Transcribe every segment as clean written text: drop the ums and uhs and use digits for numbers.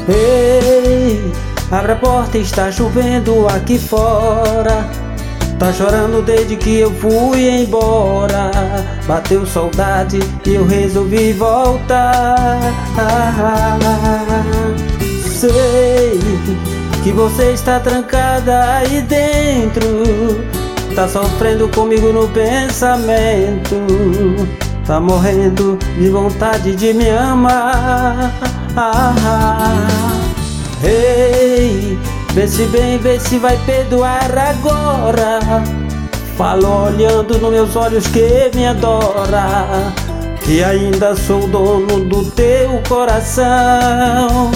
Ei, abre a porta, está chovendo aqui fora. Tá chorando desde que eu fui embora. Bateu saudade e eu resolvi voltar. Sei que você está trancada aí dentro, tá sofrendo comigo no pensamento, tá morrendo de vontade de me amar. Ei, vê se bem, vê se vai perdoar agora. Fala olhando nos meus olhos que me adora, que ainda sou dono do teu coração.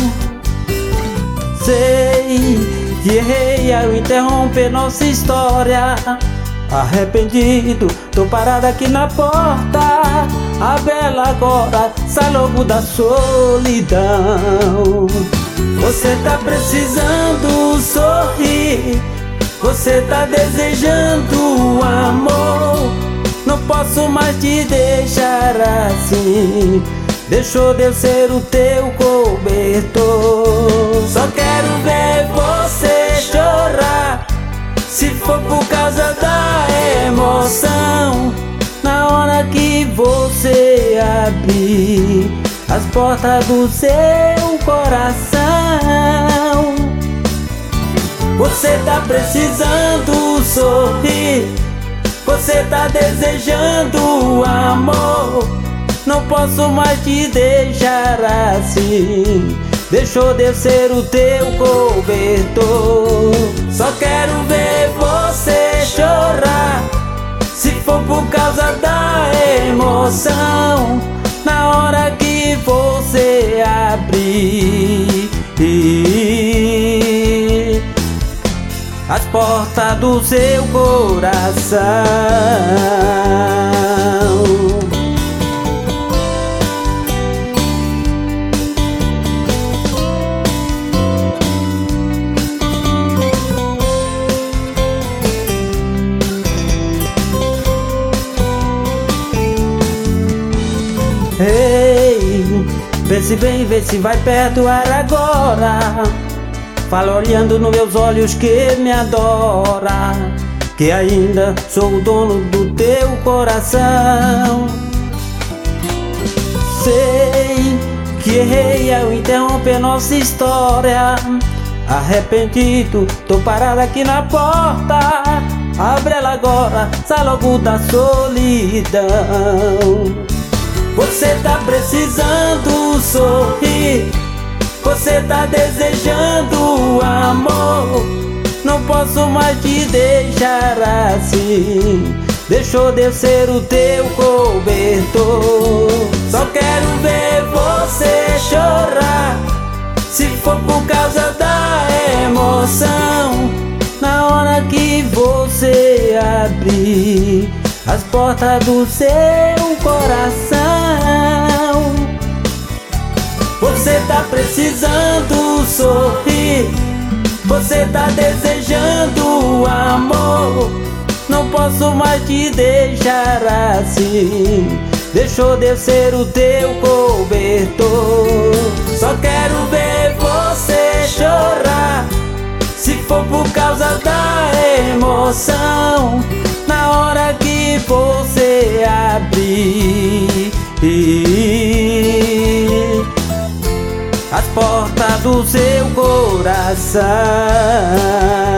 Sei que errei ao interromper nossa história. Arrependido, tô parado aqui na porta. Abre ela agora, sai logo da solidão. Você tá precisando sorrir, você tá desejando amor. Não posso mais te deixar assim, deixou de eu ser o teu cobertor. Só quero ver você chorar, se for por causa da emoção. Na hora que você abrir as portas do seu coração. Você tá precisando sorrir, você tá desejando amor. Não posso mais te deixar assim, deixou de eu ser o teu cobertor. Só quero ver você chorar, se for por causa da emoção. Na hora que você abrir as portas do seu coração. Ei, vê se vem, vê se vai perdoar agora. Fala olhando nos meus olhos que me adora, que ainda sou o dono do teu coração. Sei que errei ao interromper nossa história. Arrependido, tô parado aqui na porta. Abre ela agora, sai logo da solidão. Você tá precisando sorrir, você tá desejando amor. Não posso mais te deixar assim, deixou de eu ser o teu cobertor. Só quero ver você chorar, se for por causa da emoção. Na hora que você abrir as portas do seu coração. Você tá precisando sorrir, você tá desejando amor. Não posso mais te deixar assim, deixou de eu ser o teu cobertor. Só quero ver você chorar, se for por causa da emoção. Na hora que você abrir as portas do seu coração.